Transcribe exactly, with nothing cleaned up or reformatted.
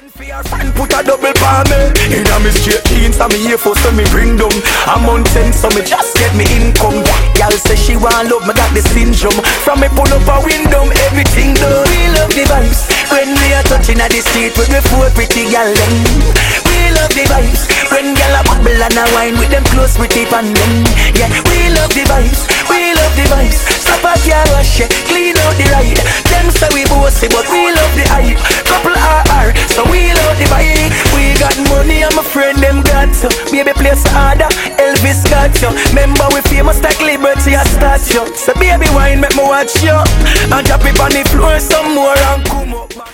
And put a double palm me in a me straight jeans, and me here for so me bring them a month ten, so me just get me income. Y'all say she want love, me got the syndrome. From me pull up a window, everything done. We love the vibes when we are touching at the street with me four pretty gal them. We love the vibes when gal a bubble and a wine with them close pretty pan them. Yeah, we love the vibes, we love the vibes. Stop a car wash, clean out the ride. Them say we bossy, but we love the hype. Couple R R, so we love the vibe. We got money, and my friend them got so. Baby place harder, Elvis got you. Remember we famous like Liberty a statue. So baby wine make me watch you, and drop it on the floor some more and come up.